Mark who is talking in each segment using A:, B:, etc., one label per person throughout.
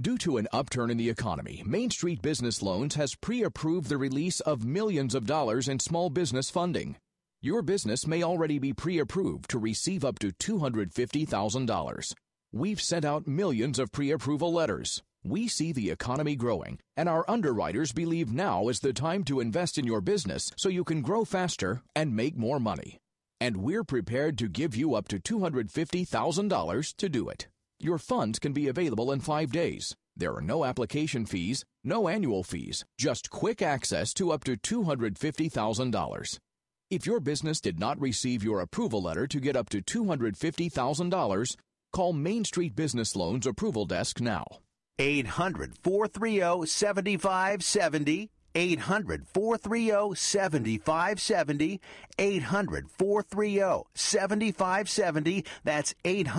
A: Due to an upturn in the economy, Main Street Business Loans has pre-approved the release of millions of dollars in small business funding. Your business may already be pre-approved to receive up to $250,000. We've sent out millions of pre-approval letters. We see the economy growing, and our underwriters believe now is the time to invest in your business so you can grow faster and make more money. And we're prepared to give you up to $250,000 to do it. Your funds can be available in 5 days. There are no application fees, no annual fees, just quick access to up to $250,000. If your business did not receive your approval letter to get up to $250,000, call Main Street Business Loans Approval Desk now.
B: 800-430-7570. 800-430-7570. 800-430-7570. That's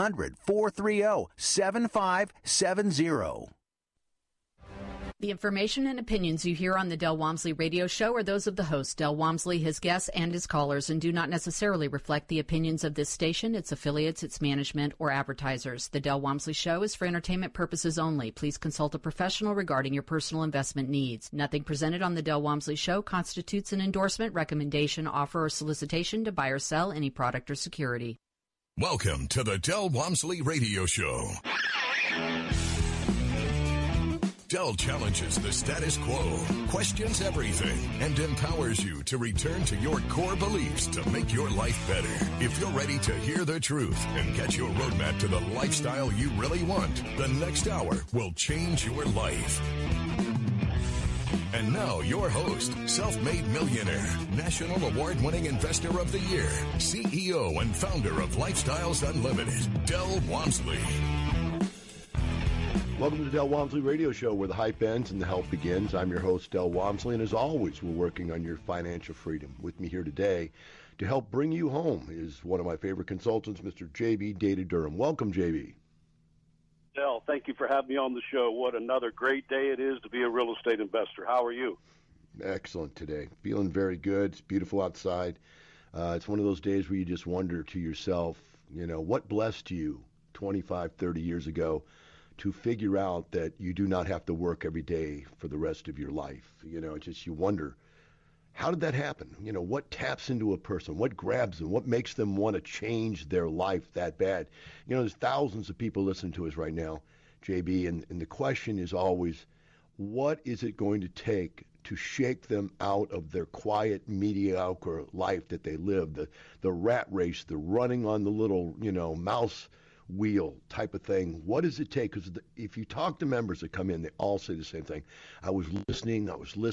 B: 800-430-7570.
C: The information and opinions you hear on the Del Walmsley Radio Show are those of the host, Del Walmsley, his guests, and his callers, and do not necessarily reflect the opinions of this station, its affiliates, its management, or advertisers. The Del Walmsley Show is for entertainment purposes only. Please consult a professional regarding your personal investment needs. Nothing presented on the Del Walmsley Show constitutes an endorsement, recommendation, offer, or solicitation to buy or sell any product or security.
D: Welcome to the Del Walmsley Radio Show. Del challenges the status quo, questions everything, and empowers you to return to your core beliefs to make your life better. If you're ready to hear the truth and get your roadmap to the lifestyle you really want, the next hour will change your life. And now your host, self-made millionaire, national award-winning investor of the year, CEO and founder of Lifestyles Unlimited, Del Walmsley.
E: Welcome to the Del Walmsley Radio Show, where the hype ends and the help begins. I'm your host, Del Walmsley, and as always, we're working on your financial freedom. With me here today to help bring you home is one of my favorite consultants, Mr. J.B. Data Durham. Welcome, J.B.
F: Del, thank you for having me on the show. What another great day it is to be a real estate investor. How are you?
E: Excellent today. Feeling very good. It's beautiful outside. It's one of those days where you just wonder to yourself, you know, what blessed you 25, 30 years ago to figure out that you do not have to work every day for the rest of your life. You know, it's just you wonder, how did that happen? You know, what taps into a person? What grabs them? What makes them want to change their life that bad? You know, there's thousands of people listening to us right now, JB, and the question is always, what is it going to take to shake them out of their quiet, mediocre life that they live, the rat race, the running on the little, you know, mouse wheel type of thing? What does it take? Because if you talk to members that come in, they all say the same thing. I was listening,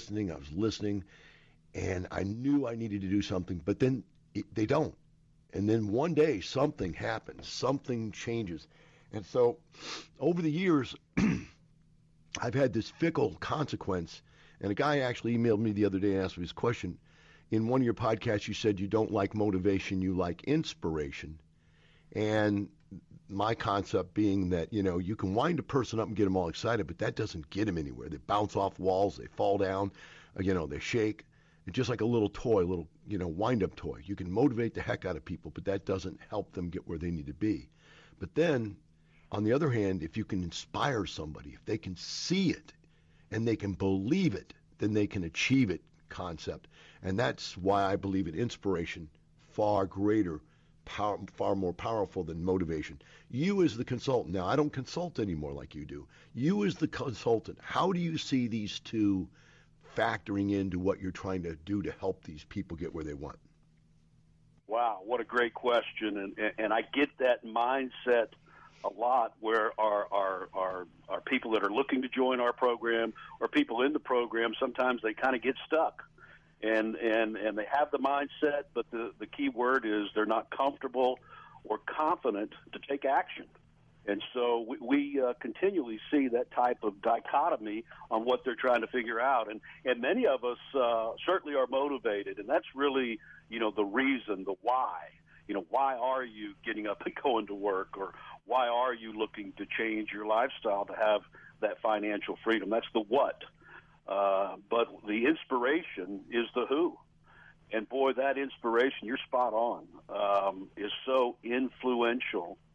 E: and I knew I needed to do something, but then they don't. And then one day something happens, something changes. And so over the years, I've had this fickle consequence, and a guy actually emailed me the other day and asked me this question. In one of your podcasts, you said you don't like motivation, you like inspiration. And my concept being that, you know, you can wind a person up and get them all excited, but that doesn't get them anywhere. They bounce off walls, they fall down, you know, they shake. It's just like a little toy, little, you know, wind-up toy. You can motivate the heck out of people, but that doesn't help them get where they need to be. But then, on the other hand, if you can inspire somebody, if they can see it and they can believe it, then they can achieve it concept. And that's why I believe in inspiration far greater, far more powerful than motivation. You as the consultant, now I don't consult anymore like you do. You as the consultant, how do you see these two factoring into what you're trying to do to help these people get where they want?
F: Wow, what a great question. And I get that mindset a lot, where our people that are looking to join our program or people in the program, sometimes they kind of get stuck. And they have the mindset, but the key word is they're not comfortable or confident to take action. And so we continually see that type of dichotomy on what they're trying to figure out. And many of us certainly are motivated, and that's really, you know, the reason, the why. You know, why are you getting up and going to work, or why are you looking to change your lifestyle to have that financial freedom? That's the what. But the inspiration is the who. And, boy, that inspiration, you're spot on, is so influential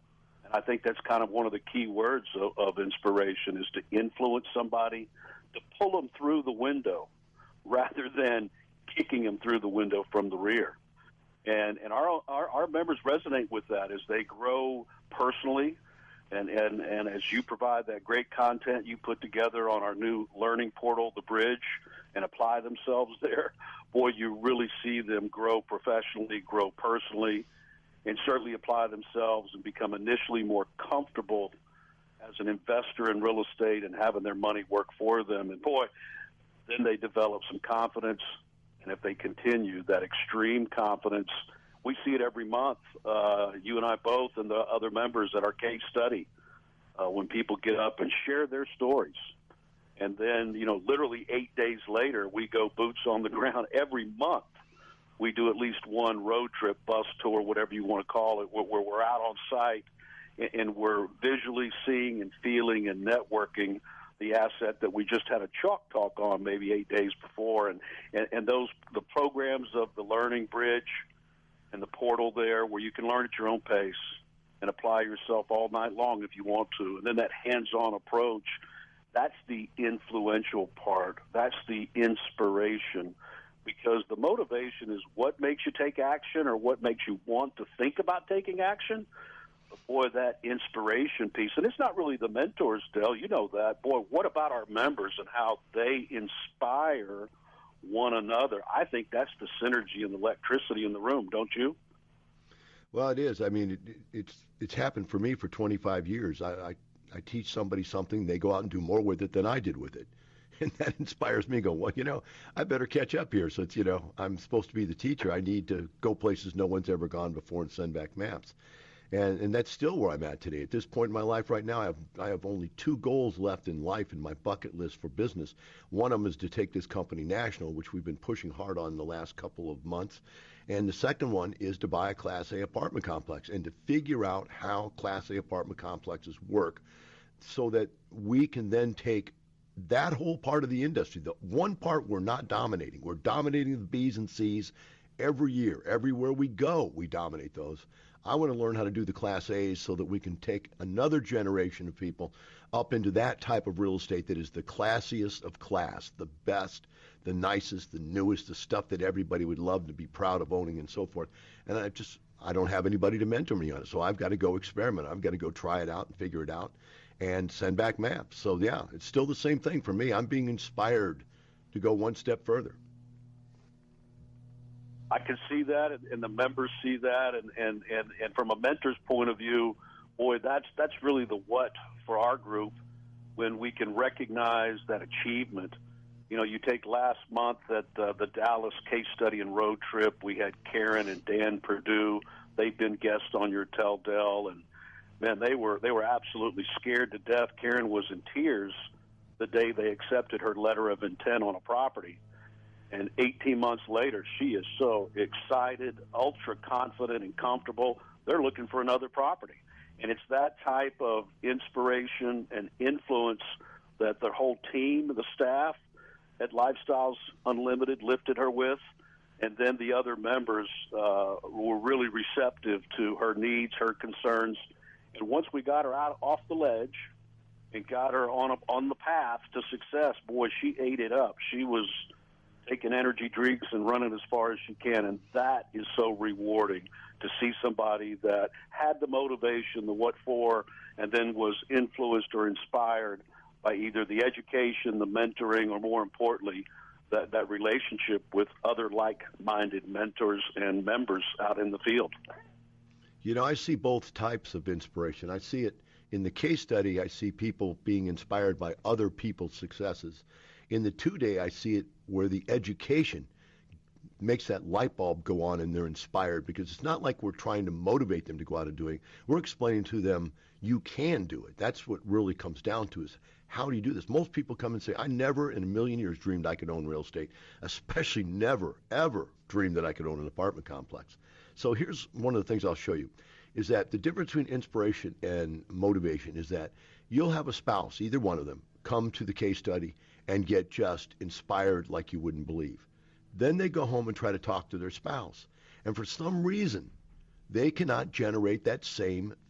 F: And I think that's kind of one of the key words of inspiration, is to influence somebody, to pull them through the window rather than kicking them through the window from the rear. And our members resonate with that as they grow personally. And as you provide that great content you put together on our new learning portal, The Bridge, and apply themselves there, boy, you really see them grow professionally, grow personally, and certainly apply themselves and become initially more comfortable as an investor in real estate and having their money work for them. And, boy, then they develop some confidence. And if they continue that extreme confidence, we see it every month, you and I both and the other members at our case study, when people get up and share their stories. And then, literally 8 days later, we go boots on the ground every month. We do at least one road trip, bus tour, whatever you want to call it, where we're out on site and we're visually seeing and feeling and networking the asset that we just had a chalk talk on maybe 8 days before. And the programs of the Learning Bridge and the portal there, where you can learn at your own pace and apply yourself all night long if you want to. And then that hands-on approach, that's the influential part. That's the inspiration, because the motivation is what makes you take action or what makes you want to think about taking action. But boy, that inspiration piece, and it's not really the mentors, Del, you know that. Boy, what about our members and how they inspire one another? I think that's the synergy and the electricity in the room, don't you?
E: Well, it is. I mean, it's happened for me for 25 years. I teach somebody something, they go out and do more with it than I did with it. And that inspires me. Go, well, I better catch up here. So it's, I'm supposed to be the teacher. I need to go places no one's ever gone before and send back maps. And that's still where I'm at today. At this point in my life right now, I have only 2 goals left in life in my bucket list for business. One of them is to take this company national, which we've been pushing hard on the last couple of months. And the second one is to buy a Class A apartment complex and to figure out how Class A apartment complexes work so that we can then take that whole part of the industry, the one part we're not dominating. We're dominating the B's and C's every year. Everywhere we go, we dominate those. I want to learn how to do the Class A's so that we can take another generation of people up into that type of real estate that is the classiest of class, the best, the nicest, the newest, the stuff that everybody would love to be proud of owning and so forth. And I don't have anybody to mentor me on it, so I've got to go experiment. I've got to go try it out and figure it out and send back maps. So, yeah, it's still the same thing for me. I'm being inspired to go one step further.
F: I can see that, and the members see that, and from a mentor's point of view, boy, that's really the what for our group, when we can recognize that achievement. You take last month at the Dallas case study and road trip, we had Karen and Dan Perdue. They've been guests on your Tell Del, and man, they were absolutely scared to death. Karen was in tears the day they accepted her letter of intent on a property. And 18 months later, she is so excited, ultra confident and comfortable. They're looking for another property. And it's that type of inspiration and influence that the whole team, the staff at Lifestyles Unlimited lifted her with. And then the other members were really receptive to her needs, her concerns. And once we got her out off the ledge and got her on the path to success, boy, she ate it up. She was taking energy drinks and running as far as she can, and that is so rewarding to see somebody that had the motivation, the what for, and then was influenced or inspired by either the education, the mentoring, or more importantly, that relationship with other like-minded mentors and members out in the field.
E: I see both types of inspiration. I see it in the case study. I see people being inspired by other people's successes. In the 2-day, I see it where the education makes that light bulb go on and they're inspired, because it's not like we're trying to motivate them to go out and do it. We're explaining to them, you can do it. That's what really comes down to, is how do you do this? Most people come and say, I never in a million years dreamed I could own real estate, especially never, ever dreamed that I could own an apartment complex. So here's one of the things I'll show you, is that the difference between inspiration and motivation is that you'll have a spouse, either one of them, come to the case study and get just inspired like you wouldn't believe. Then they go home and try to talk to their spouse. And for some reason, they cannot generate that same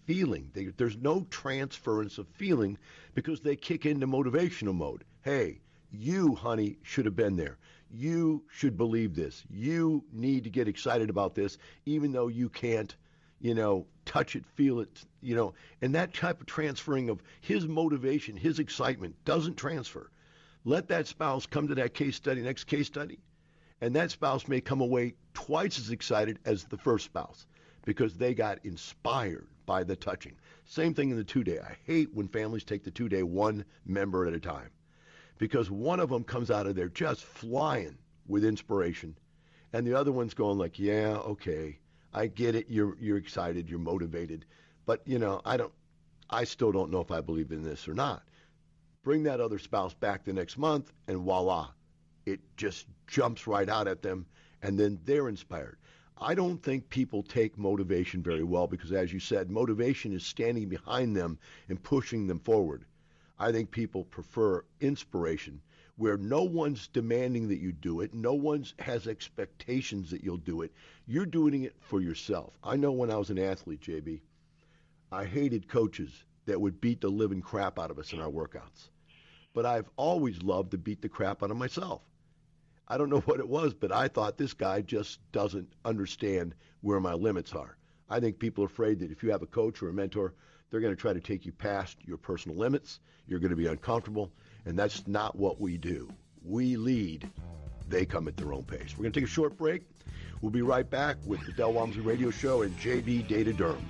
E: feeling. There's no transference of feeling because they kick into motivational mode. Hey, you, honey, should have been there. You should believe this. You need to get excited about this, even though you can't, touch it, feel it, and that type of transferring of his motivation, his excitement doesn't transfer. Let that spouse come to that next case study, and that spouse may come away twice as excited as the first spouse because they got inspired by the touching. Same thing in the 2-day. I hate when families take the 2-day one member at a time because one of them comes out of there just flying with inspiration, and the other one's going like, yeah, okay, I get it, you're excited, you're motivated, but I still don't know if I believe in this or not. Bring that other spouse back the next month, and voila, it just jumps right out at them, and then they're inspired. I don't think people take motivation very well because, as you said, motivation is standing behind them and pushing them forward. I think people prefer inspiration, where no one's demanding that you do it. No one has expectations that you'll do it. You're doing it for yourself. I know when I was an athlete, JB, I hated coaches that would beat the living crap out of us in our workouts. But I've always loved to beat the crap out of myself. I don't know what it was, but I thought this guy just doesn't understand where my limits are. I think people are afraid that if you have a coach or a mentor, they're going to try to take you past your personal limits. You're going to be uncomfortable, and that's not what we do. We lead. They come at their own pace. We're going to take a short break. We'll be right back with the Del Walmsley Radio Show and JB Data Durham.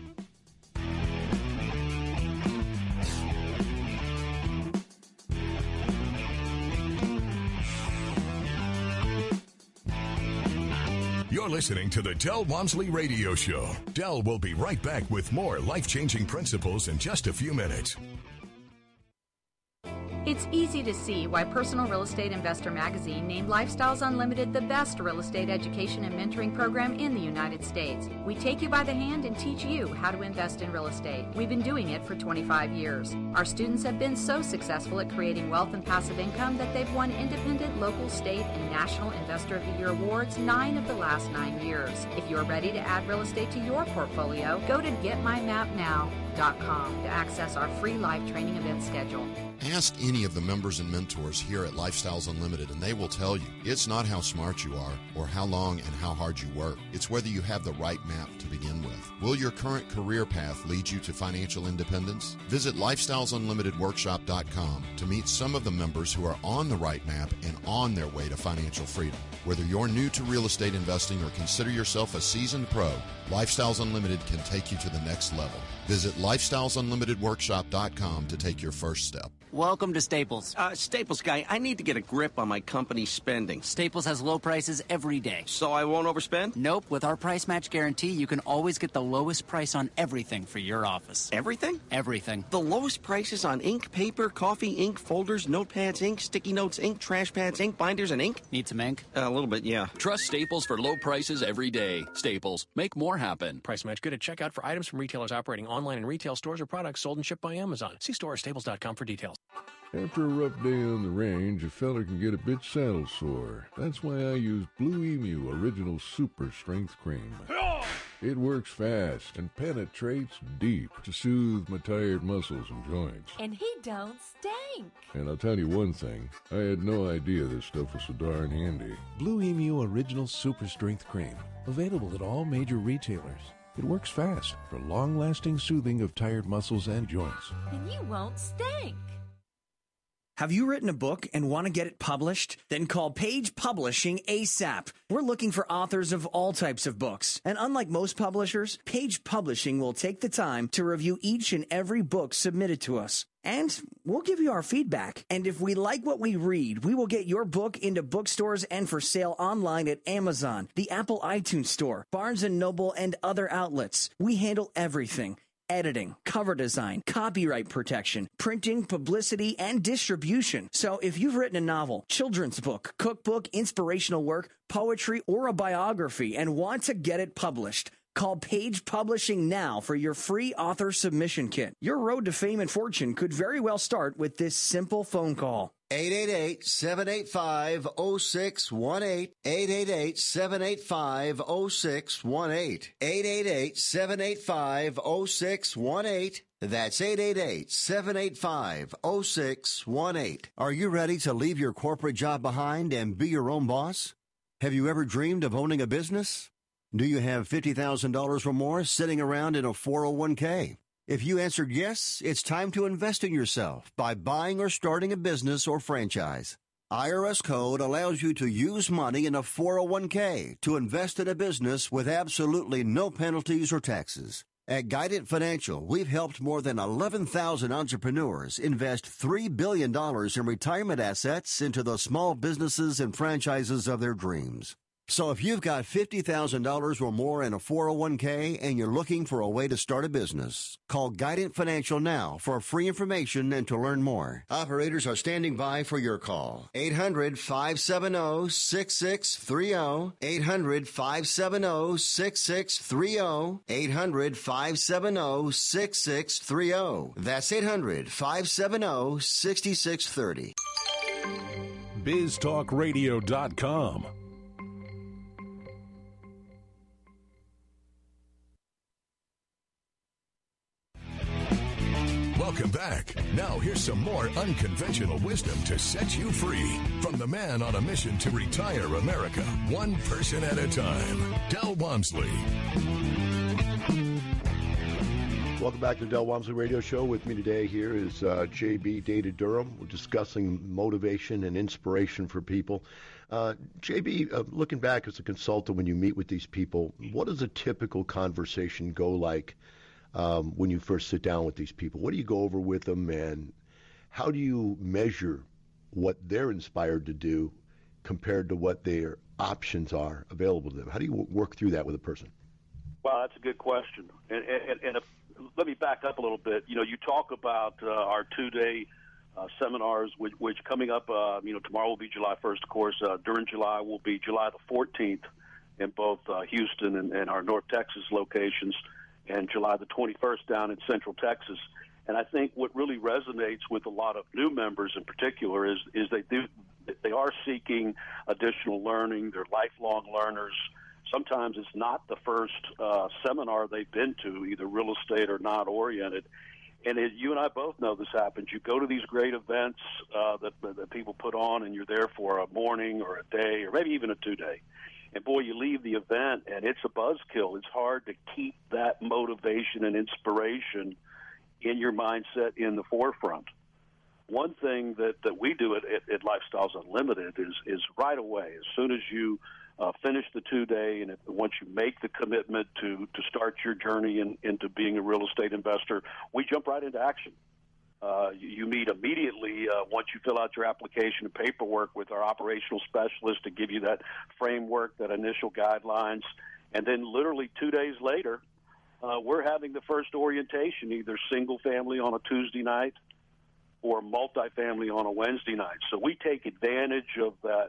D: You're listening to the Del Walmsley Radio Show. Del will be right back with more life-changing principles in just a few minutes.
C: It's easy to see why Personal Real Estate Investor Magazine named Lifestyles Unlimited the best real estate education and mentoring program in the United States. We take you by the hand and teach you how to invest in real estate. We've been doing it for 25 years. Our students have been so successful at creating wealth and passive income that they've won independent, local, state, and national Investor of the Year awards 9 of the last 9 years. If you're ready to add real estate to your portfolio, go to GetMyMapNow.com to access our free live training event schedule.
G: Ask any of the members and mentors here at Lifestyles Unlimited and they will tell you it's not how smart you are or how long and how hard you work. It's whether you have the right map to begin with. Will your current career path lead you to financial independence? Visit LifestylesUnlimitedWorkshop.com to meet some of the members who are on the right map and on their way to financial freedom. Whether you're new to real estate investing or consider yourself a seasoned pro, Lifestyles Unlimited can take you to the next level. Visit LifestylesUnlimitedWorkshop.com to take your first step.
H: Welcome to Staples.
I: Staples guy, I need to get a grip on my company's spending.
H: Staples has low prices every day.
I: So I won't overspend?
H: Nope. With our price match guarantee, you can always get the lowest price on everything for your office.
I: Everything?
H: Everything.
I: The lowest prices on ink, paper, coffee, ink, folders, notepads, ink, sticky notes, ink, trash pads, ink, binders, and ink?
H: Need some ink?
I: A little bit, yeah.
J: Trust Staples for low prices every day. Staples. Make more happen.
K: Price match good at checkout for items from retailers operating online in retail stores or products sold and shipped by Amazon. See store or staples.com for details.
L: After a rough day on the range, a fella can get a bit saddle sore. That's why I use Blue Emu Original Super Strength Cream. It works fast and penetrates deep to soothe my tired muscles and joints.
M: And he don't stink.
L: And I'll tell you one thing, I had no idea this stuff was so darn handy.
N: Blue Emu Original Super Strength Cream. Available at all major retailers. It works fast for long-lasting soothing of tired muscles and joints.
M: And you won't stink.
O: Have you written a book and want to get it published? Then call Page Publishing ASAP. We're looking for authors of all types of books. And unlike most publishers, Page Publishing will take the time to review each and every book submitted to us. And we'll give you our feedback. And if we like what we read, we will get your book into bookstores and for sale online at Amazon, the Apple iTunes Store, Barnes & Noble, and other outlets. We handle everything. Editing, cover design, copyright protection, printing, publicity, and distribution. So if you've written a novel, children's book, cookbook, inspirational work, poetry, or a biography and want to get it published, call Page Publishing now for your free author submission kit. Your road to fame and fortune could very well start with this simple phone call.
P: 888-785-0618. 888-785-0618. 888-785-0618. That's 888-785-0618. Are you ready to leave your corporate job behind and be your own boss? Have you ever dreamed of owning a business? Do you have $50,000 or more sitting around in a 401k? If you answered yes, it's time to invest in yourself by buying or starting a business or franchise. IRS code allows you to use money in a 401k to invest in a business with absolutely no penalties or taxes. At Guidant Financial, we've helped more than 11,000 entrepreneurs invest $3 billion in retirement assets into the small businesses and franchises of their dreams. So if you've got $50,000 or more in a 401k and you're looking for a way to start a business, call Guidant Financial now for free information and to learn more. Operators are standing by for your call. 800-570-6630. 800-570-6630. 800-570-6630. That's 800-570-6630.
Q: BizTalkRadio.com.
D: Welcome back. Now here's some more unconventional wisdom to set you free from the man on a mission to retire America, one person at a time, Del Walmsley.
E: Welcome back to the Del Walmsley Radio Show. With me today here is JB Data Durham. We're discussing motivation and inspiration for people. JB, looking back as a consultant, when you meet with these people, what does a typical conversation go like? When you first sit down with these people? What do you go over with them, and how do you measure what they're inspired to do compared to what their options are available to them? How do you work through that with a person?
F: Well, that's a good question. And let me back up a little bit. You know, you talk about our two-day seminars, which coming up, tomorrow will be July 1st, of course. During July will be July the 14th in both Houston and our North Texas locations, and July the 21st down in Central Texas. And I think what really resonates with a lot of new members in particular is they are seeking additional learning. They're lifelong learners. Sometimes it's not the first seminar they've been to, either real estate or not oriented. And you and I both know this happens. You go to these great events that people put on, and you're there for a morning or a day or maybe even a 2-day. And, boy, you leave the event, and it's a buzzkill. It's hard to keep that motivation and inspiration in your mindset in the forefront. One thing that we do at Lifestyles Unlimited is right away, as soon as you finish the 2-day, and once you make the commitment to start your journey into being a real estate investor, we jump right into action. You meet immediately once you fill out your application and paperwork with our operational specialist to give you that framework, that initial guidelines. And then literally 2 days later, we're having the first orientation, either single family on a Tuesday night or multifamily on a Wednesday night. So we take advantage of that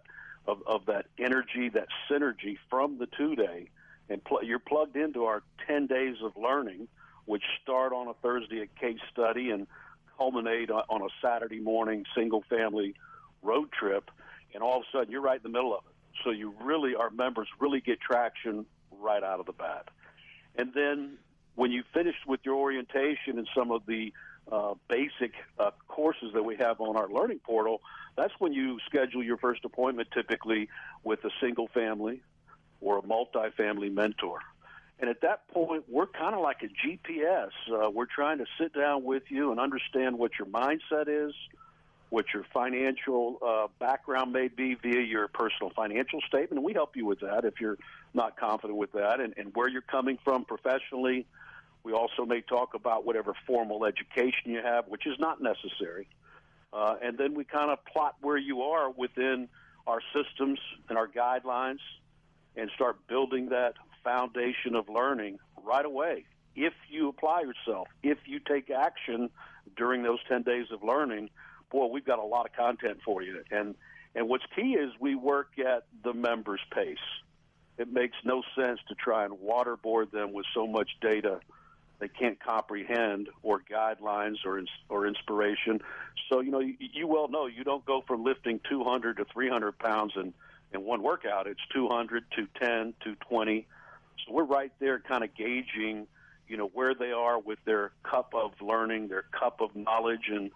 F: energy, that synergy from the 2-day, and you're plugged into our 10 days of learning, which start on a Thursday at case study and culminate on a Saturday morning single-family road trip, and all of a sudden you're right in the middle of it. So our members really get traction right out of the bat. And then when you finish with your orientation and some of the basic courses that we have on our learning portal, that's when you schedule your first appointment, typically with a single-family or a multifamily mentor. And at that point, we're kind of like a GPS. We're trying to sit down with you and understand what your mindset is, what your financial background may be via your personal financial statement. And we help you with that if you're not confident with that, and where you're coming from professionally. We also may talk about whatever formal education you have, which is not necessary. And then we kind of plot where you are within our systems and our guidelines and start building that foundation of learning right away. If you apply yourself, if you take action during those 10 days of learning, boy, we've got a lot of content for you. And what's key is we work at the members' pace. It makes no sense to try and waterboard them with so much data they can't comprehend, or guidelines or inspiration. So, you well know you don't go from lifting 200 to 300 pounds in one workout. It's 200, 210, 220. So we're right there kind of gauging, where they are with their cup of learning, their cup of knowledge, and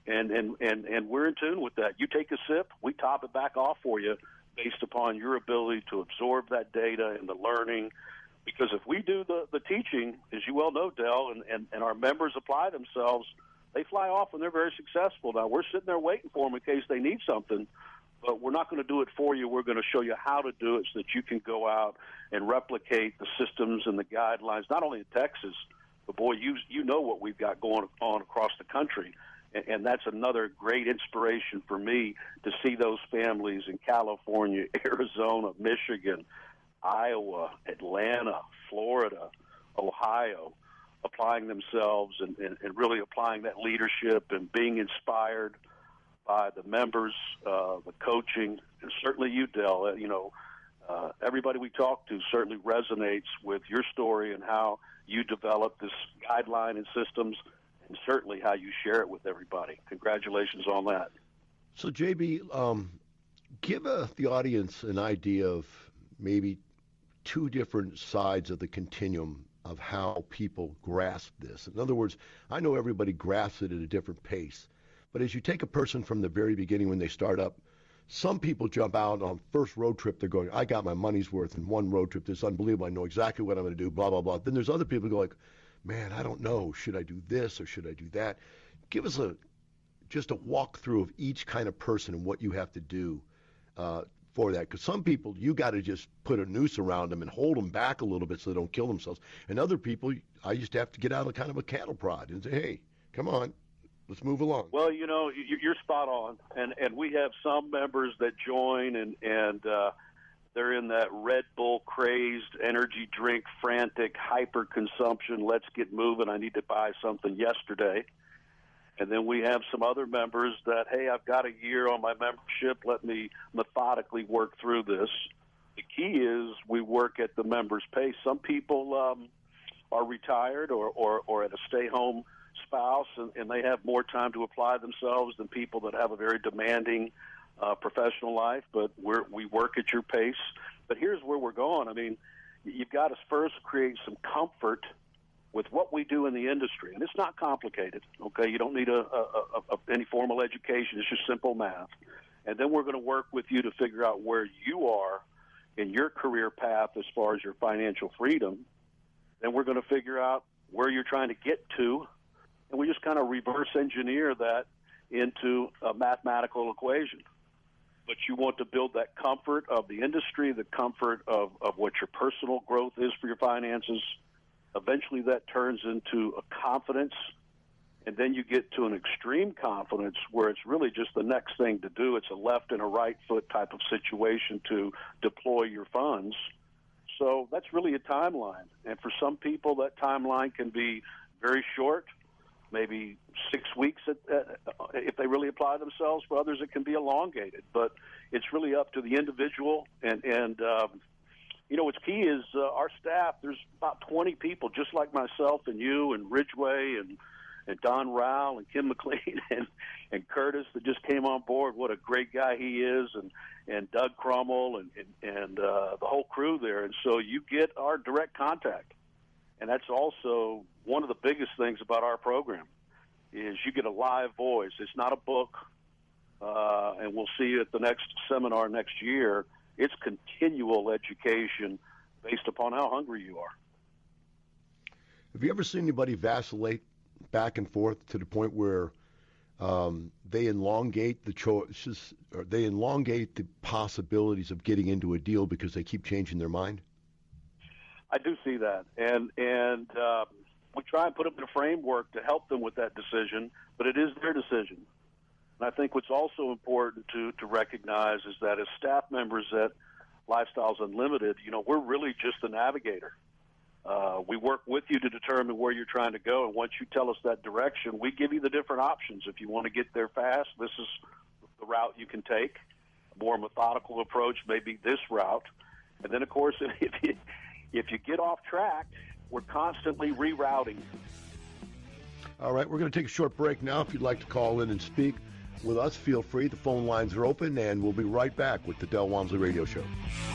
F: we're in tune with that. You take a sip, we top it back off for you based upon your ability to absorb that data and the learning. Because if we do the teaching, as you well know, Del, and our members apply themselves, they fly off and they're very successful. Now, we're sitting there waiting for them in case they need something, but we're not going to do it for you. We're going to show you how to do it so that you can go out and replicate the systems and the guidelines, not only in Texas, but, boy, you know what we've got going on across the country. And that's another great inspiration for me to see those families in California, Arizona, Michigan, Iowa, Atlanta, Florida, Ohio, applying themselves and really applying that leadership and being inspired by the members, the coaching, and certainly you, Del. Everybody we talk to certainly resonates with your story and how you develop this guideline and systems, and certainly how you share it with everybody. Congratulations on that.
E: So, JB, give the audience an idea of maybe two different sides of the continuum of how people grasp this. In other words, I know everybody grasps it at a different pace, but as you take a person from the very beginning when they start up, some people jump out on first road trip, they're going, I got my money's worth in one road trip, this is unbelievable, I know exactly what I'm going to do, blah, blah, blah. Then there's other people who go like, man, I don't know, should I do this or should I do that? Give us just a walkthrough of each kind of person and what you have to do for that, because some people you got to just put a noose around them and hold them back a little bit so they don't kill themselves, and other people I just have to get out of kind of a cattle prod and say, hey, come on, let's move along.
F: Well, you're spot on, and we have some members that join and they're in that Red Bull crazed, energy drink frantic, hyper consumption, let's get moving, I need to buy something yesterday. And then we have some other members that, hey, I've got a year on my membership. Let me methodically work through this. The key is we work at the member's pace. Some people are retired or at a stay-home spouse, and they have more time to apply themselves than people that have a very demanding professional life. But we work at your pace. But here's where we're going. I mean, you've got to first create some comfort with what we do in the industry. And it's not complicated, okay? You don't need any formal education. It's just simple math. And then we're going to work with you to figure out where you are in your career path as far as your financial freedom. Then we're going to figure out where you're trying to get to, and we just kind of reverse engineer that into a mathematical equation. But you want to build that comfort of the industry, the comfort of what your personal growth is for your finances. Eventually that turns into a confidence, and then you get to an extreme confidence where it's really just the next thing to do. It's a left and a right foot type of situation to deploy your funds. So that's really a timeline. And for some people, that timeline can be very short, maybe 6 weeks if they really apply themselves. For others, it can be elongated. But it's really up to the individual. And what's key is our staff, there's about 20 people just like myself and you and Ridgway and Don Rowell and Kim McLean and Curtis that just came on board. What a great guy he is, and Doug Crummell and the whole crew there. And so you get our direct contact. And that's also one of the biggest things about our program is you get a live voice. It's not a book, and we'll see you at the next seminar next year. It's continual education based upon how hungry you are.
E: Have you ever seen anybody vacillate back and forth to the point where they elongate the choices, or they elongate the possibilities of getting into a deal because they keep changing their mind?
F: I do see that, and we try and put them in a framework to help them with that decision, but it is their decision. And I think what's also important to recognize is that as staff members at Lifestyles Unlimited, we're really just a navigator. We work with you to determine where you're trying to go, and once you tell us that direction, we give you the different options. If you want to get there fast, this is the route you can take. A more methodical approach may be this route. And then, of course, if you get off track We're constantly rerouting.
E: All right, we're going to take a short break now. If you'd like to call in and speak with us, feel free. The phone lines are open, and we'll be right back with the Del Walmsley Radio Show.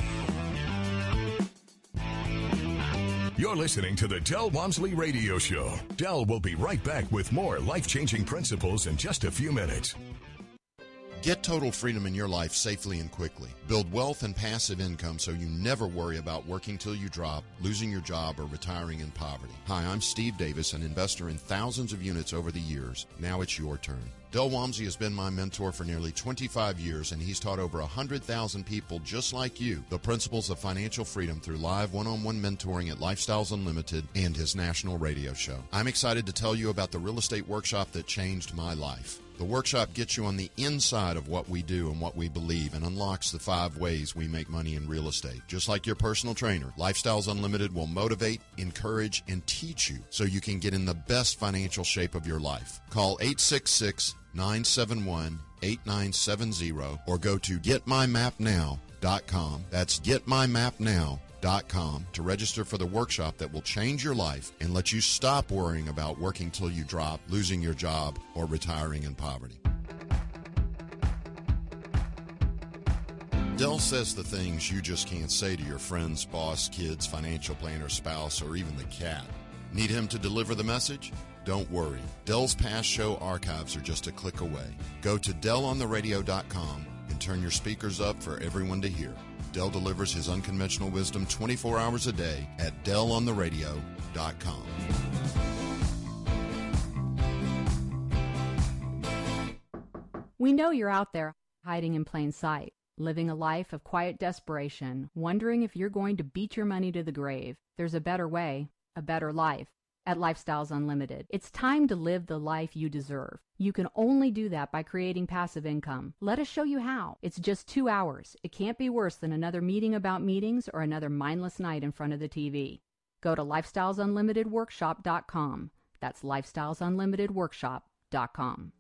D: You're listening to the Del Walmsley Radio Show. Del will be right back with more life-changing principles in just a few minutes.
G: Get total freedom in your life safely and quickly. Build wealth and passive income so you never worry about working till you drop, losing your job, or retiring in poverty. Hi, I'm Steve Davis, an investor in thousands of units over the years. Now it's your turn. Del Walmsley has been my mentor for nearly 25 years, and he's taught over 100,000 people just like you the principles of financial freedom through live one-on-one mentoring at Lifestyles Unlimited and his national radio show. I'm excited to tell you about the real estate workshop that changed my life. The workshop gets you on the inside of what we do and what we believe and unlocks the 5 ways we make money in real estate. Just like your personal trainer, Lifestyles Unlimited will motivate, encourage, and teach you so you can get in the best financial shape of your life. Call 866-971-8970 or go to getmymapnow.com. That's getmymapnow.com to register for the workshop that will change your life and let you stop worrying about working till you drop, losing your job, or retiring in poverty. Del says the things you just can't say to your friends, boss, kids, financial planner, spouse, or even the cat. Need him to deliver the message? Don't worry. Del's past show archives are just a click away. Go to DelOnTheRadio.com and turn your speakers up for everyone to hear. Del delivers his unconventional wisdom 24 hours a day at DelOnTheRadio.com.
C: We know you're out there, hiding in plain sight, living a life of quiet desperation, wondering if you're going to beat your money to the grave. There's a better way, a better life. At Lifestyles Unlimited, it's time to live the life you deserve. You can only do that by creating passive income. Let us show you how. It's just 2 hours. It can't be worse than another meeting about meetings or another mindless night in front of the TV. Go to lifestylesunlimitedworkshop.com. That's lifestylesunlimitedworkshop.com.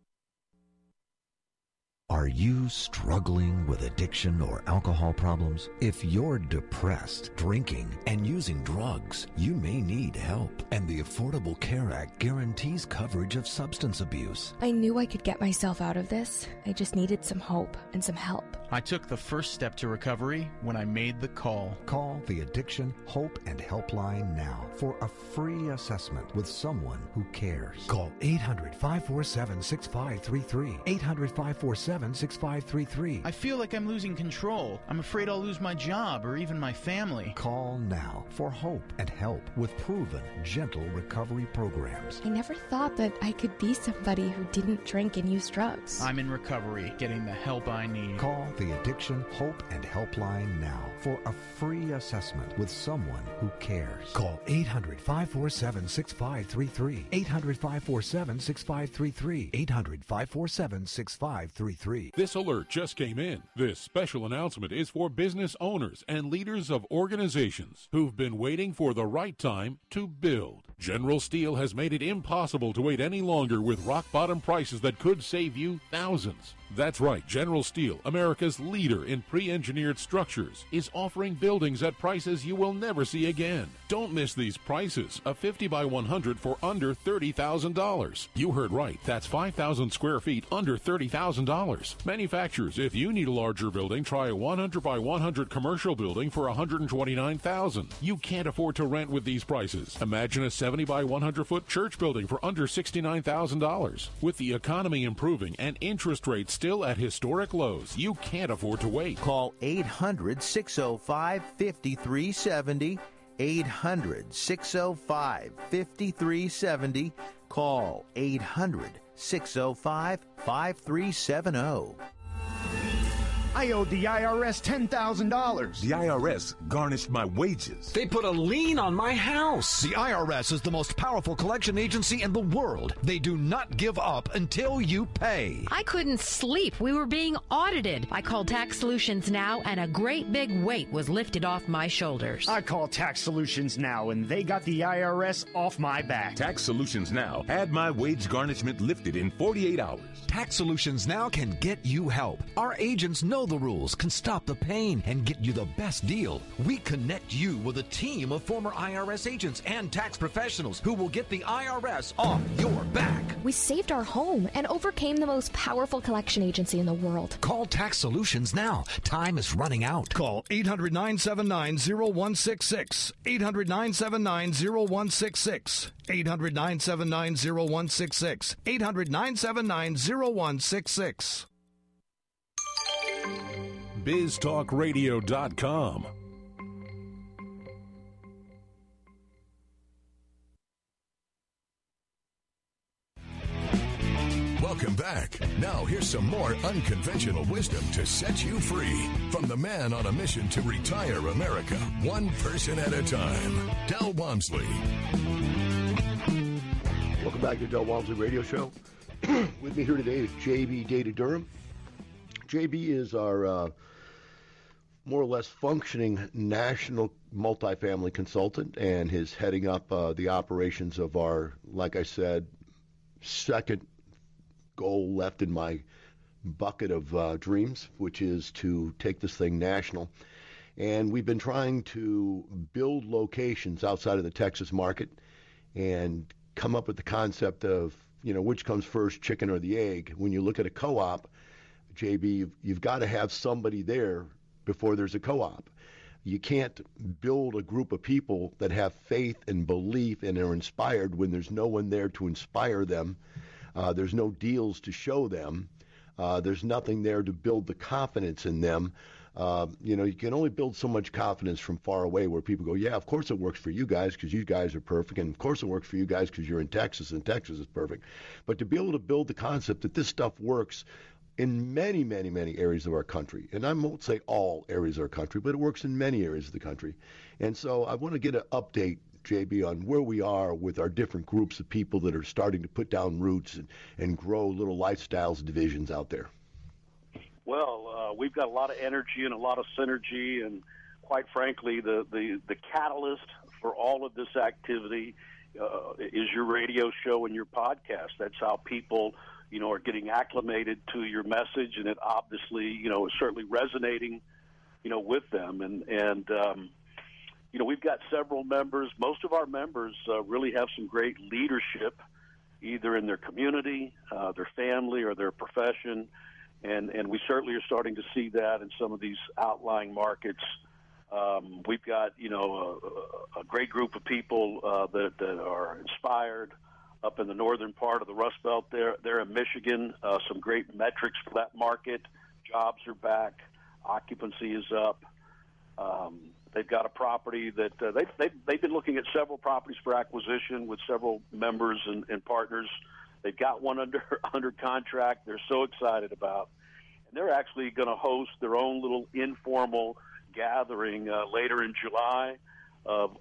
R: Are you struggling with addiction or alcohol problems? If you're depressed, drinking, and using drugs, you may need help. And the Affordable Care Act guarantees coverage of substance abuse.
S: I knew I could get myself out of this. I just needed some hope and some help.
T: I took the first step to recovery when I made the call.
R: Call the Addiction, Hope, and Helpline now for a free assessment with someone who cares. Call 800-547-6533. 800-547-6533.
T: I feel like I'm losing control. I'm afraid I'll lose my job or even my family.
R: Call now for hope and help with proven, gentle recovery programs.
S: I never thought that I could be somebody who didn't drink and use drugs.
T: I'm in recovery, getting the help I need.
R: Call the Addiction, Hope, and Helpline now for a free assessment with someone who cares. Call 800-547-6533. 800-547-6533. 800-547-6533.
Q: This alert just came in. This special announcement is for business owners and leaders of organizations who've been waiting for the right time to build. General Steel has made it impossible to wait any longer with rock-bottom prices that could save you thousands. That's right, General Steel, America's leader in pre-engineered structures, is offering buildings at prices you will never see again. Don't miss these prices. A 50 by 100 for under $30,000. You heard right. That's 5,000 square feet under $30,000. Manufacturers, if you need a larger building, try a 100 by 100 commercial building for $129,000. You can't afford to rent with these prices. Imagine a 70 by 100 foot church building for under $69,000. With the economy improving and interest rates still at historic lows, you can't afford to wait.
B: Call 800-605-5370. 800-605-5370. Call 800-605-5370.
U: I owed the IRS $10,000.
V: The IRS garnished my wages.
W: They put a lien on my house.
X: The IRS is the most powerful collection agency in the world. They do not give up until you pay.
Y: I couldn't sleep. We were being audited. I called Tax Solutions Now, and a great big weight was lifted off my shoulders.
U: I called Tax Solutions Now, and they got the IRS off my back.
V: Tax Solutions Now had my wage garnishment lifted in 48 hours.
X: Tax Solutions Now can get you help. Our agents know know the rules, can stop the pain, and get you the best deal. We connect you with a team of former IRS agents and tax professionals who will get the IRS off your back.
S: We saved our home and overcame the most powerful collection agency in the world.
X: Call Tax Solutions now. Time is running out. Call 800-979-0166. 800-979-0166. 800-979-0166. 800-979-0166.
Q: BizTalkRadio.com.
D: Welcome back. Now here's some more unconventional wisdom to set you free from the man on a mission to retire America, one person at a time, Del Walmsley.
E: Welcome back to the Del Walmsley Radio Show. With me here today is JB Data Durham. JB is our more or less functioning national multifamily consultant and is heading up the operations of our, like I said, second goal left in my bucket of dreams, which is to take this thing national. And we've been trying to build locations outside of the Texas market and come up with the concept of, you know, which comes first, chicken or the egg. When you look at a co-op, JB, you've got to have somebody there before there's a co-op. You can't build a group of people that have faith and belief and are inspired when there's no one there to inspire them. There's no deals to show them. There's nothing there to build the confidence in them. You know, you can only build so much confidence from far away where people go, yeah, of course it works for you guys because you guys are perfect, and of course it works for you guys because you're in Texas and Texas is perfect. But to be able to build the concept that this stuff works in many, many, many areas of our country, and I won't say all areas of our country, but it works in many areas of the country. And so I want to get an update, JB, on where we are with our different groups of people that are starting to put down roots and grow little lifestyles divisions out there.
F: Well, we've got a lot of energy and a lot of synergy, and quite frankly, the catalyst for all of this activity is your radio show and your podcast. That's how people, you know, are getting acclimated to your message, and it obviously, you know, is certainly resonating, you know, with them. And you know, we've got several members. Most of our members really have some great leadership, either in their community, their family, or their profession. And we certainly are starting to see that in some of these outlying markets. We've got, you know, a great group of people that are inspired up in the northern part of the Rust Belt there in Michigan. Some great metrics for that market. Jobs are back. Occupancy is up. They've got a property that they've been looking at several properties for acquisition with several members and partners. They've got one under contract. They're so excited about, and they're actually going to host their own little informal gathering later in July of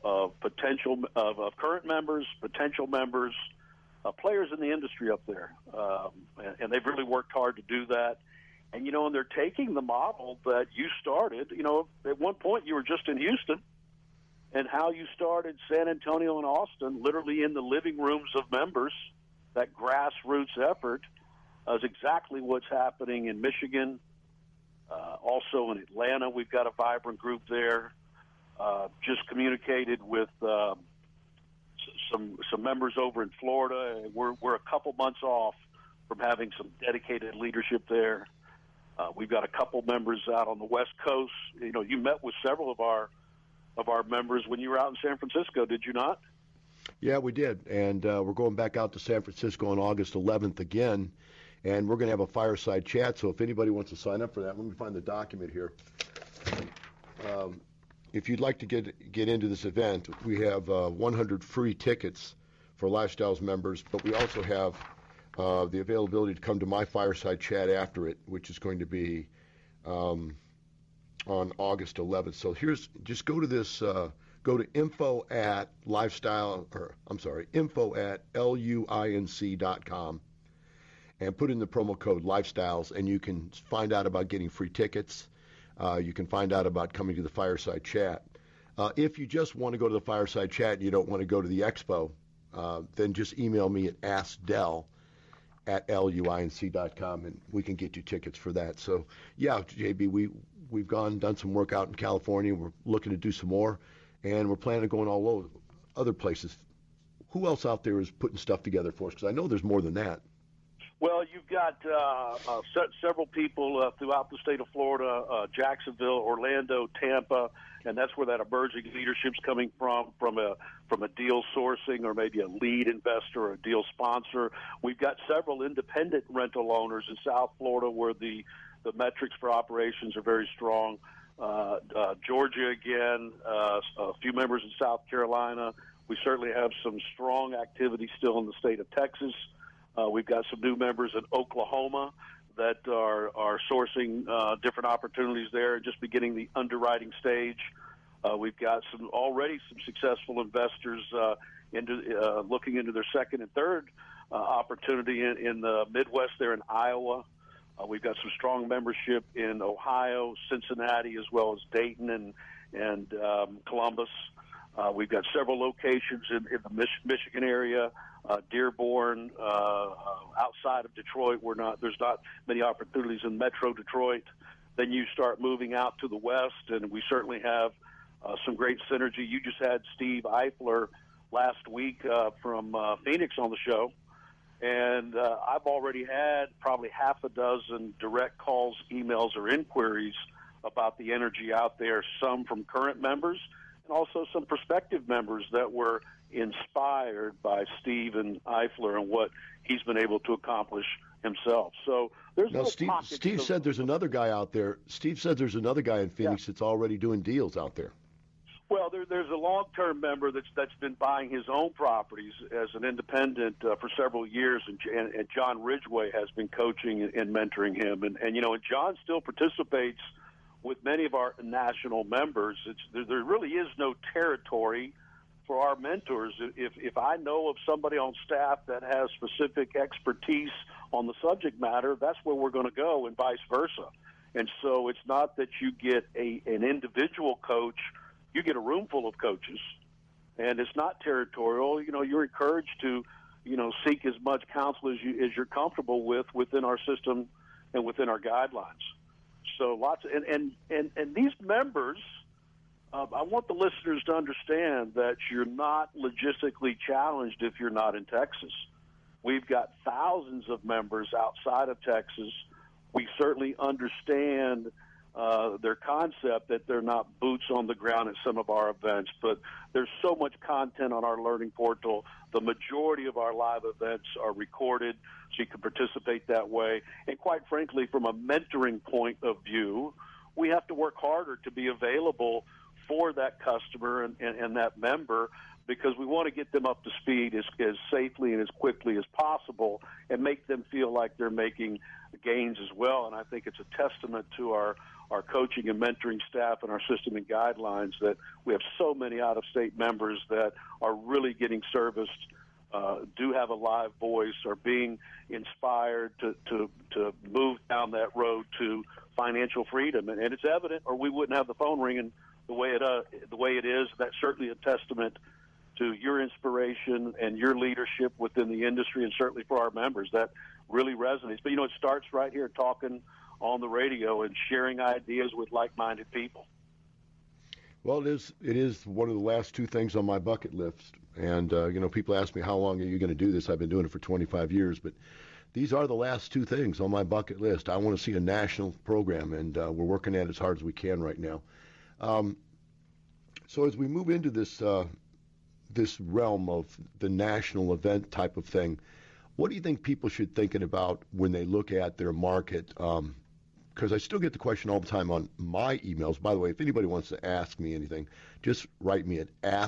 F: current members, potential members, players in the industry up there, and they've really worked hard to do that. And, you know, and they're taking the model that you started. You know, at one point you were just in Houston, and how you started San Antonio and Austin, literally in the living rooms of members, that grassroots effort is exactly what's happening in Michigan. Also in Atlanta, we've got a vibrant group there. Just communicated with some members over in Florida. We're a couple months off from having some dedicated leadership there. We've got a couple members out on the West Coast. You know, you met with several of our members when you were out in San Francisco, did you not?
E: Yeah, we did, and we're going back out to San Francisco on August 11th again, and we're going to have a fireside chat. So if anybody wants to sign up for that, let me find the document here. If you'd like to get into this event, we have 100 free tickets for Lifestyles members, but we also have the availability to come to my fireside chat after it, which is going to be on August 11th. So just go to this, go to info@luinc.com and put in the promo code Lifestyles, and you can find out about getting free tickets. You can find out about coming to the fireside chat. If you just want to go to the fireside chat and you don't want to go to the expo, then just email me at askdell at luinc.com, and we can get you tickets for that. So, yeah, JB, we've done some work out in California. We're looking to do some more, and we're planning on going all over other places. Who else out there is putting stuff together for us? Because I know there's more than that.
F: Well, you've got several people throughout the state of Florida, Jacksonville, Orlando, Tampa, and that's where that emerging leadership's coming from a deal sourcing or maybe a lead investor or a deal sponsor. We've got several independent rental owners in South Florida where the metrics for operations are very strong. Georgia again, a few members in South Carolina. We certainly have some strong activity still in the state of Texas. We've got some new members in Oklahoma that are sourcing different opportunities there and just beginning the underwriting stage. We've got some successful investors looking into their second and third opportunity in the Midwest there in Iowa. We've got some strong membership in Ohio, Cincinnati, as well as Dayton and Columbus. We've got several locations in the Michigan area, Dearborn, outside of Detroit. There's not many opportunities in Metro Detroit. Then you start moving out to the west, and we certainly have some great synergy. You just had Steve Eifler last week from Phoenix on the show, and I've already had probably half a dozen direct calls, emails, or inquiries about the energy out there, some from current members and also some prospective members that were inspired by Steve Eifler and what he's been able to accomplish himself. So there's
E: Steve said there's another guy out there. Steve said there's another guy in Phoenix that's already doing deals out there.
F: Well, there's a long-term member that's been buying his own properties as an independent for several years, and John Ridgway has been coaching and mentoring him. And John still participates with many of our national members. There really is no territory for our mentors. If I know of somebody on staff that has specific expertise on the subject matter, that's where we're going to go, and vice versa. And so it's not that you get an individual coach. You get a room full of coaches, and it's not territorial. You're encouraged to, seek as much counsel as you're comfortable with within our system and within our guidelines. So and these members, I want the listeners to understand that you're not logistically challenged if you're not in Texas. We've got thousands of members outside of Texas. We certainly understand their concept that they're not boots on the ground at some of our events, but there's so much content on our learning portal. The majority of our live events are recorded, so you can participate that way. And quite frankly, from a mentoring point of view, we have to work harder to be available for that customer and that member, because we want to get them up to speed as safely and as quickly as possible and make them feel like they're making gains as well. And I think it's a testament to our coaching and mentoring staff and our system and guidelines that we have so many out-of-state members that are really getting serviced, do have a live voice, are being inspired to move down that road to financial freedom. And it's evident, or we wouldn't have the phone ringing the way it is. That's certainly a testament to your inspiration and your leadership within the industry, and certainly for our members. That really resonates. But, it starts right here, talking on the radio and sharing ideas with like-minded people.
E: Well, it is one of the last two things on my bucket list. And, people ask me, how long are you going to do this? I've been doing it for 25 years. But these are the last two things on my bucket list. I want to see a national program, and we're working at it as hard as we can right now. So as we move into this realm of the national event type of thing, what do you think people should thinking about when they look at their market? Because I still get the question all the time on my emails. By the way, if anybody wants to ask me anything, just write me at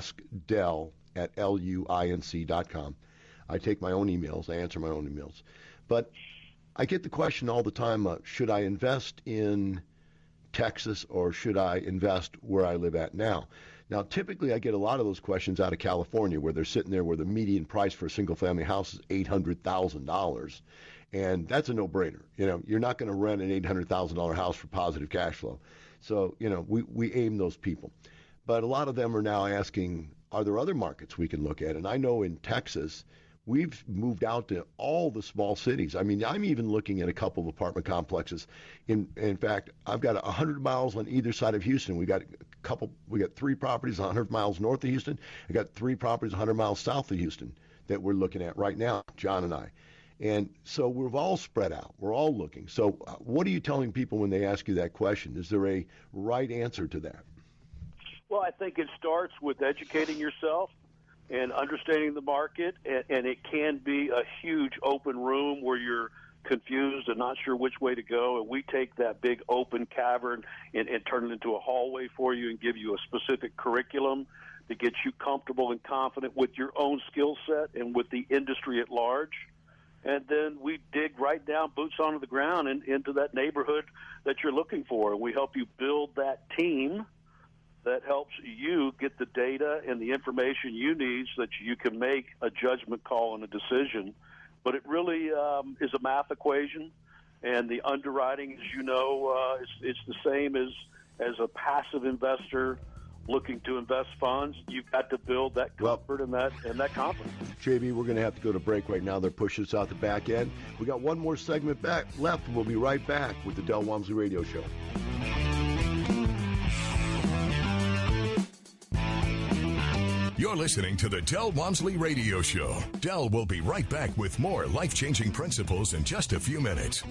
E: askdell@luinc.com. I take my own emails. I answer my own emails. But I get the question all the time, should I invest in Texas or should I invest where I live at now? Now, typically I get a lot of those questions out of California, where they're sitting there where the median price for a single-family house is $800,000. And that's a no-brainer. You're not going to rent an $800,000 house for positive cash flow. So, we aim those people. But a lot of them are now asking, are there other markets we can look at? And I know in Texas, we've moved out to all the small cities. I mean, I'm even looking at a couple of apartment complexes. In fact, I've got 100 miles on either side of Houston. We got 3 properties 100 miles north of Houston. I got 3 properties 100 miles south of Houston that we're looking at right now, John and I. And so we're all spread out. We're all looking. So what are you telling people when they ask you that question? Is there a right answer to that?
F: Well, I think it starts with educating yourself and understanding the market, and it can be a huge open room where you're confused and not sure which way to go, and we take that big open cavern and turn it into a hallway for you and give you a specific curriculum to get you comfortable and confident with your own skill set and with the industry at large. And then we dig right down, boots onto the ground, and into that neighborhood that you're looking for. And we help you build that team that helps you get the data and the information you need so that you can make a judgment call and a decision. But it really is a math equation, and the underwriting, as you know, it's the same as a passive investor looking to invest funds. You've got to build that comfort and that confidence.
E: JB, we're going to have to go to break right now. They're pushing us out the back end. We got one more segment left. We'll be right back with the Del Walmsley Radio Show.
D: You're listening to the Del Walmsley Radio Show. Del will be right back with more life-changing principles in just a few minutes.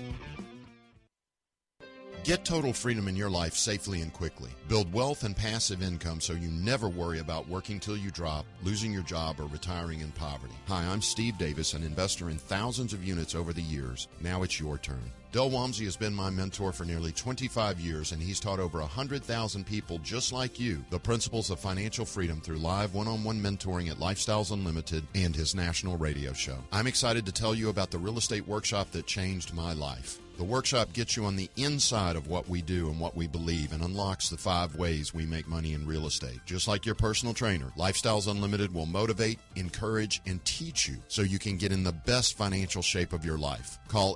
G: Get total freedom in your life safely and quickly. Build wealth and passive income so you never worry about working till you drop, losing your job, or retiring in poverty. Hi, I'm Steve Davis, an investor in thousands of units over the years. Now it's your turn. Del Walmsley has been my mentor for nearly 25 years, and he's taught over 100,000 people just like you the principles of financial freedom through live one-on-one mentoring at Lifestyles Unlimited and his national radio show. I'm excited to tell you about the real estate workshop that changed my life. The workshop gets you on the inside of what we do and what we believe and unlocks the 5 ways we make money in real estate. Just like your personal trainer, Lifestyles Unlimited will motivate, encourage, and teach you so you can get in the best financial shape of your life. Call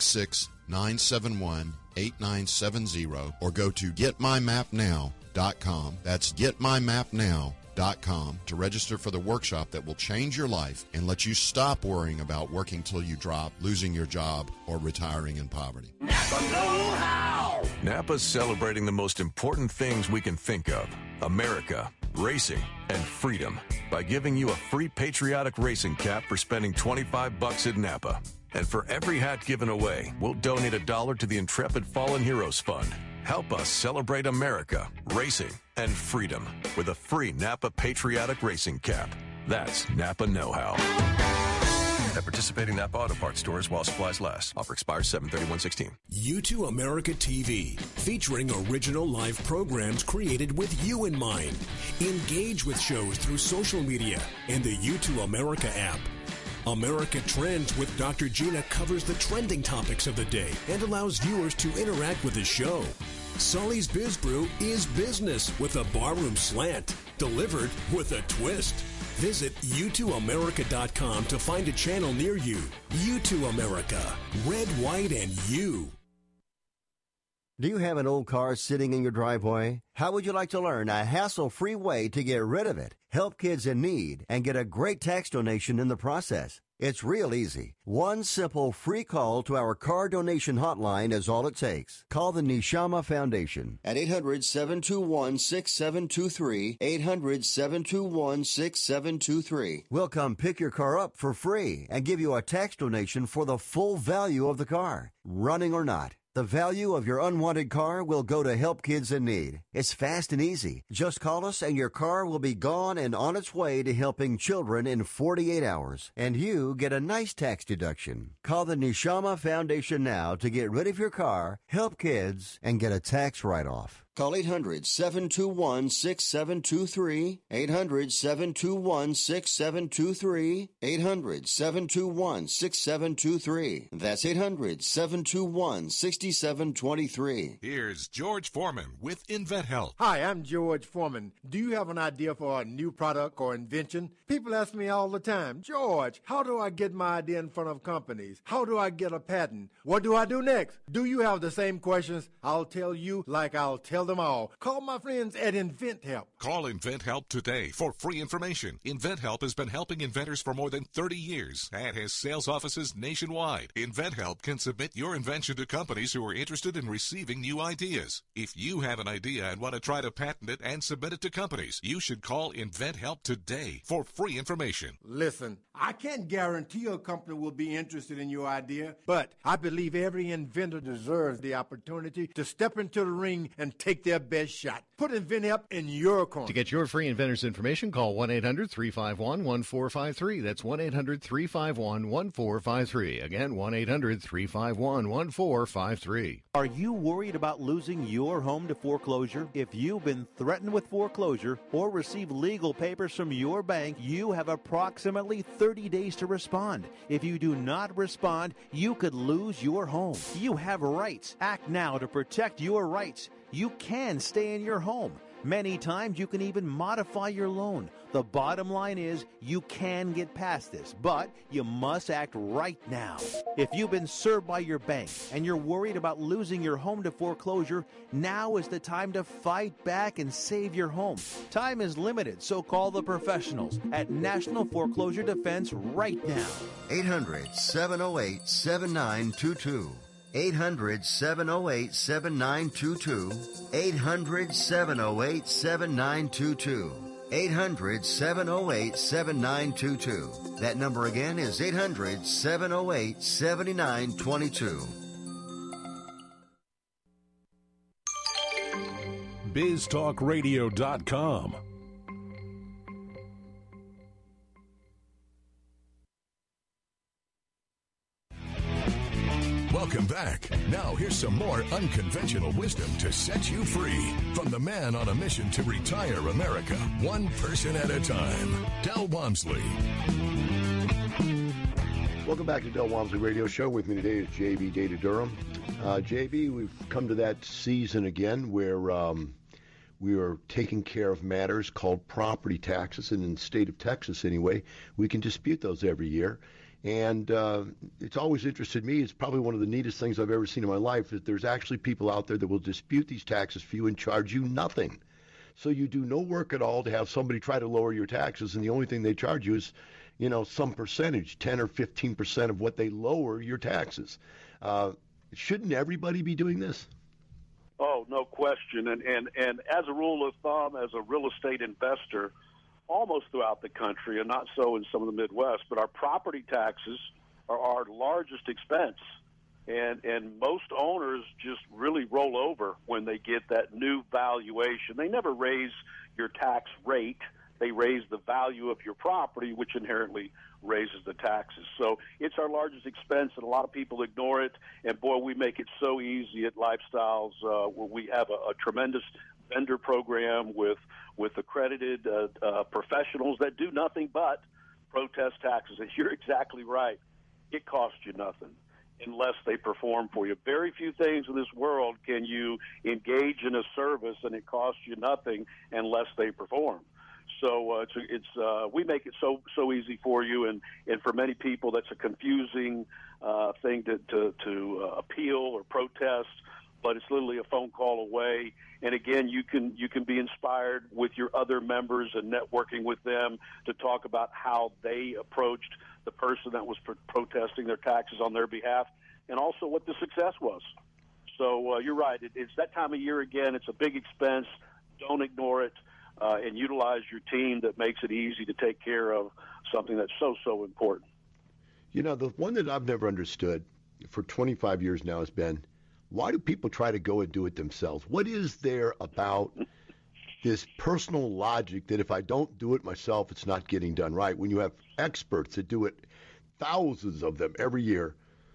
G: 866-971-8970 or go to getmymapnow.com. That's getmymapnow.com to register for the workshop that will change your life and let you stop worrying about working till you drop, losing your job, or retiring in poverty.
V: Napa know-how! Napa's celebrating the most important things we can think of: America, racing, and freedom, by giving you a free patriotic racing cap for spending $25 at Napa. And for every hat given away, we'll donate $1 to the Intrepid Fallen Heroes Fund. Help us celebrate America, racing, and freedom with a free Napa Patriotic Racing Cap. That's Napa Know-How. At participating Napa Auto Parts stores while supplies last. Offer expires 7/31/16.
A: U2 America TV, featuring original live programs created with you in mind. Engage with shows through social media and the U2 America app. America Trends with Dr. Gina covers the trending topics of the day and allows viewers to interact with the show. Sully's Biz Brew is business with a barroom slant, delivered with a twist. Visit U2America.com to find a channel near you. U2 America, red, white, and you.
P: Do you have an old car sitting in your driveway? How would you like to learn a hassle-free way to get rid of it, help kids in need, and get a great tax donation in the process? It's real easy. One simple free call to our car donation hotline is all it takes. Call the Neshama Foundation at 800-721-6723, 800-721-6723. We'll come pick your car up for free and give you a tax donation for the full value of the car, running or not. The value of your unwanted car will go to help kids in need. It's fast and easy. Just call us and your car will be gone and on its way to helping children in 48 hours. And you get a nice tax deduction. Call the Neshama Foundation now to get rid of your car, help kids, and get a tax write-off. Call 800-721-6723, 800-721-6723, 800-721-6723. That's 800-721-6723.
V: Here's George Foreman with InventHealth.
H: Hi, I'm George Foreman. Do you have an idea for a new product or invention? People ask me all the time, George, how do I get my idea in front of companies? How do I get a patent? What do I do next? Do you have the same questions? I'll tell you like I'll tell them all. Call my friends at InventHelp.
I: Call InventHelp today for free information. InventHelp has been helping inventors for more than 30 years and has sales offices nationwide. InventHelp can submit your invention to companies who are interested in receiving new ideas. If you have an idea and want to try to patent it and submit it to companies, you should call InventHelp today for free information.
H: Listen, I can't guarantee a company will be interested in your idea, but I believe every inventor deserves the opportunity to step into the ring and take their best shot. Put InventHelp in your corner.
J: To get your free inventor's information, call 1-800-351-1453. That's 1-800-351-1453. Again, 1-800-351-1453.
B: Are you worried about losing your home to foreclosure? If you've been threatened with foreclosure or receive legal papers from your bank, you have approximately 30 days to respond. If you do not respond, you could lose your home. You have rights. Act now to protect your rights. You can stay in your home. Many times you can even modify your loan. The bottom line is you can get past this, but you must act right now. If you've been served by your bank and you're worried about losing your home to foreclosure, now is the time to fight back and save your home. Time is limited, so call the professionals at National Foreclosure Defense right now.
P: 800-708-7922. 800-708-7922. 800-708-7922. 800-708-7922. That number again is 800-708-7922.
Q: BizTalkRadio.com.
D: Welcome back. Now here's some more unconventional wisdom to set you free from the man on a mission to retire America, one person at a time, Del Walmsley.
E: Welcome back to Del Walmsley Radio Show. With me today is JB Data Durham. JB, we've come to that season again where we are taking care of matters called property taxes, and in the state of Texas anyway, we can dispute those every year. And it's always interested me. It's probably one of the neatest things I've ever seen in my life, that there's actually people out there that will dispute these taxes for you and charge you nothing. So you do no work at all to have somebody try to lower your taxes, and the only thing they charge you is, you know, some percentage, 10 or 15% of what they lower your taxes. Shouldn't everybody be doing this?
F: Oh, no question. And as a rule of thumb, as a real estate investor, almost throughout the country, and not so in some of the Midwest, but our property taxes are our largest expense. And most owners just really roll over when they get that new valuation. They never raise your tax rate. They raise the value of your property, which inherently raises the taxes. So it's our largest expense, and a lot of people ignore it. And, boy, we make it so easy at Lifestyles. We have a tremendous vendor program with accredited professionals that do nothing but protest taxes. And you're exactly right. It costs you nothing unless they perform for you. Very few things in this world can you engage in a service and it costs you nothing unless they perform. So we make it so easy for you, and for many people that's a confusing thing to appeal or protest. But it's literally a phone call away. And again, you can be inspired with your other members and networking with them to talk about how they approached the person that was protesting their taxes on their behalf, and also what the success was. So you're right. It's that time of year again. It's a big expense. Don't ignore it, and utilize your team that makes it easy to take care of something that's so important.
E: You know, the one that I've never understood for 25 years now has been, why do people try to go and do it themselves? What is there about this personal logic that if I don't do it myself, it's not getting done right? When you have experts that do it, thousands of them every year,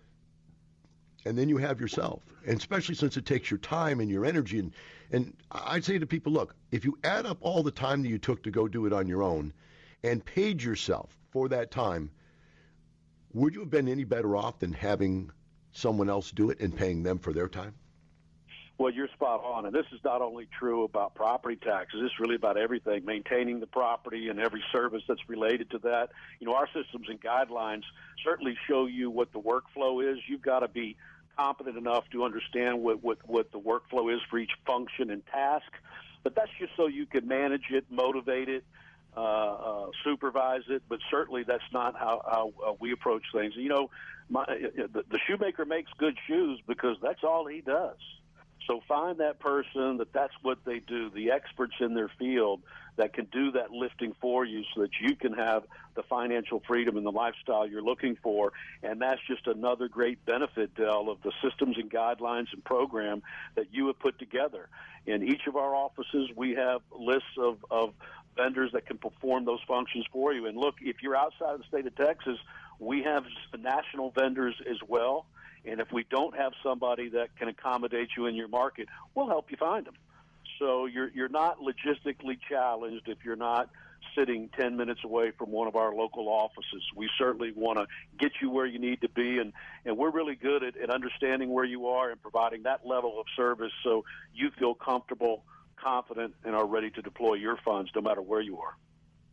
E: and then you have yourself, and especially since it takes your time and your energy. And I'd say to people, look, if you add up all the time that you took to go do it on your own and paid yourself for that time, would you have been any better off than having someone else do it and paying them for their time?
F: Well, you're spot on, and this is not only true about property taxes. It's really about everything, maintaining the property and every service that's related to that. You know, our systems and guidelines certainly show you what the workflow is. You've got to be competent enough to understand what the workflow is for each function and task. But that's just so you can manage it, motivate it, supervise it. But certainly that's not how we approach things. You know, the shoemaker makes good shoes because that's all he does. So find that person that's what they do, the experts in their field that can do that lifting for you so that you can have the financial freedom and the lifestyle you're looking for. And that's just another great benefit, Del, of the systems and guidelines and program that you have put together. In each of our offices, we have lists of vendors that can perform those functions for you. And look, if you're outside of the state of Texas, we have national vendors as well. And if we don't have somebody that can accommodate you in your market, we'll help you find them. So you're not logistically challenged if you're not sitting 10 minutes away from one of our local offices. We certainly want to get you where you need to be, and we're really good at understanding where you are and providing that level of service so you feel comfortable, confident, and are ready to deploy your funds no matter where you are.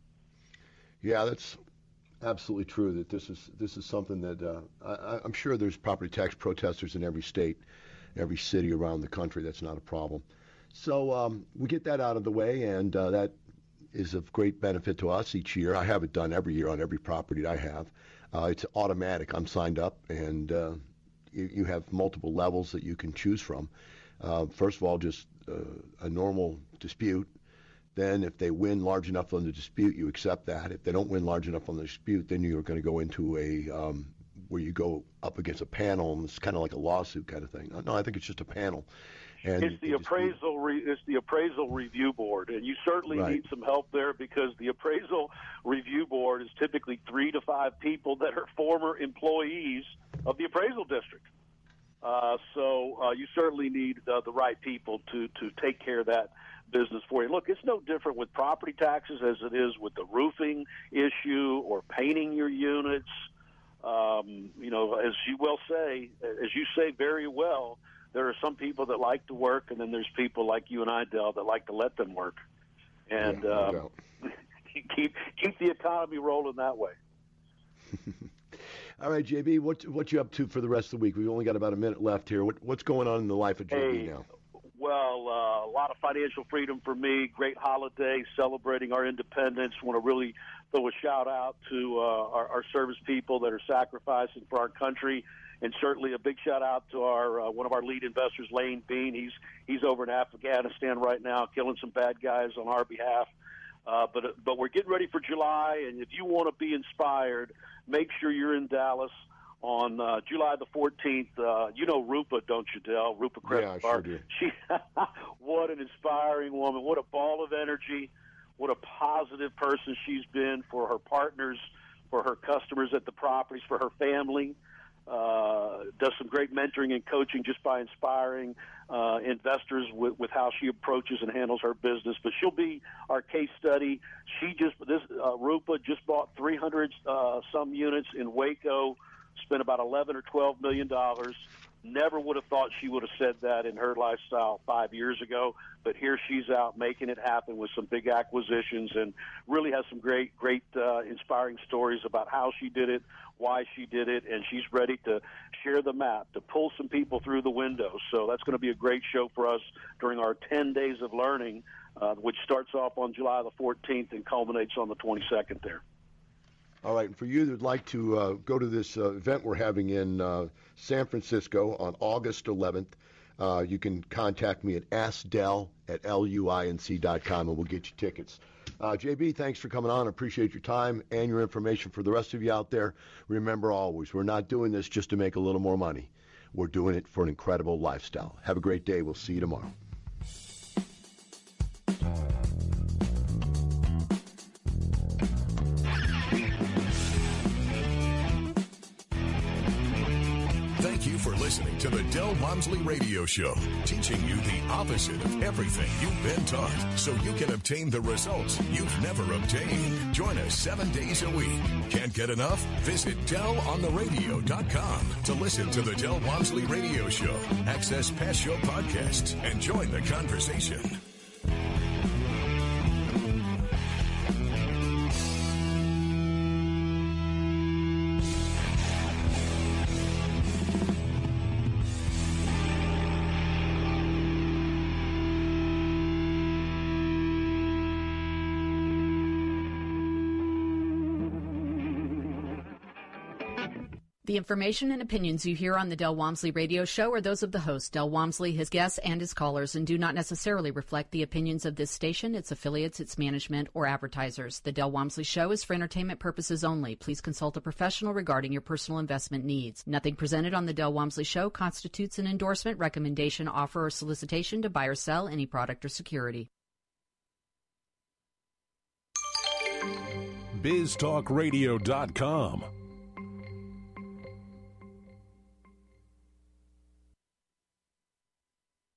E: Yeah, that's absolutely true. That this is something that I'm sure there's property tax protesters in every state, every city around the country. That's not a problem. So we get that out of the way, and that is of great benefit to us each year. I have it done every year on every property that I have. It's automatic. I'm signed up, and you have multiple levels that you can choose from. First of all, just a normal dispute. Then if they win large enough on the dispute, you accept that. If they don't win large enough on the dispute, then you're going to go into a where you go up against a panel, and it's kind of like a lawsuit kind of thing. No, I think it's just a panel. And
F: it's the appraisal review board, and you certainly need some help there because the appraisal review board is typically 3 to 5 people that are former employees of the appraisal district. So you certainly need the right people to take care of that business for you. Look, it's no different with property taxes as it is with the roofing issue or painting your units. You know, as you say very well, there are some people that like to work, and then there's people like you and I, Del, that like to let them work. And keep the economy rolling that way.
E: All right, JB, what you up to for the rest of the week? We've only got about a minute left here. What's going on in the life of JB now?
F: Well, a lot of financial freedom for me. Great holiday, celebrating our independence. Want to really throw a shout out to our service people that are sacrificing for our country, and certainly a big shout out to our one of our lead investors, Lane Bean. He's over in Afghanistan right now, killing some bad guys on our behalf. But we're getting ready for July, and if you want to be inspired, make sure you're in Dallas on July the 14th. You know Rupa, don't you, Del? Rupa Crestbar.
E: Yeah, I sure do.
F: What an inspiring woman. What a ball of energy. What a positive person she's been for her partners, for her customers at the properties, for her family. Does some great mentoring and coaching just by inspiring investors with how she approaches and handles her business. But she'll be our case study. Rupa just bought 300 some units in Waco, spent about $11 or $12 million. Never would have thought she would have said that in her lifestyle 5 years ago, but here she's out making it happen with some big acquisitions and really has some great inspiring stories about how she did it, why she did it, and she's ready to share the map, to pull some people through the window. So that's going to be a great show for us during our 10 days of learning, which starts off on July the 14th and culminates on the 22nd there.
E: All right, and for you that would like to go to this event we're having in San Francisco on August 11th, you can contact me at askdell@luinc.com, and we'll get you tickets. JB, thanks for coming on. I appreciate your time and your information. For the rest of you out there, remember always, we're not doing this just to make a little more money. We're doing it for an incredible lifestyle. Have a great day. We'll see you tomorrow.
D: For listening to the Del Walmsley Radio Show, teaching you the opposite of everything you've been taught so you can obtain the results you've never obtained. Join us 7 days a week. Can't get enough? Visit DelOnTheRadio.com to listen to the Del Walmsley Radio Show, access past show podcasts, and join the conversation.
C: The information and opinions you hear on the Del Walmsley Radio Show are those of the host, Del Walmsley, his guests, and his callers, and do not necessarily reflect the opinions of this station, its affiliates, its management, or advertisers. The Del Walmsley Show is for entertainment purposes only. Please consult a professional regarding your personal investment needs. Nothing presented on the Del Walmsley Show constitutes an endorsement, recommendation, offer, or solicitation to buy or sell any product or security.
I: BizTalkRadio.com.